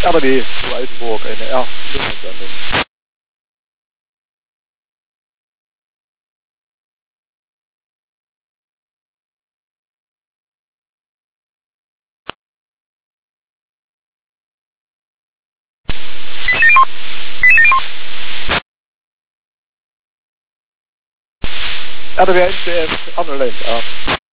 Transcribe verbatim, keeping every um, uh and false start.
Ja, men det är Eisenburg. Ja, Lundensändning. Ja, det är inte annorlunda. Ja.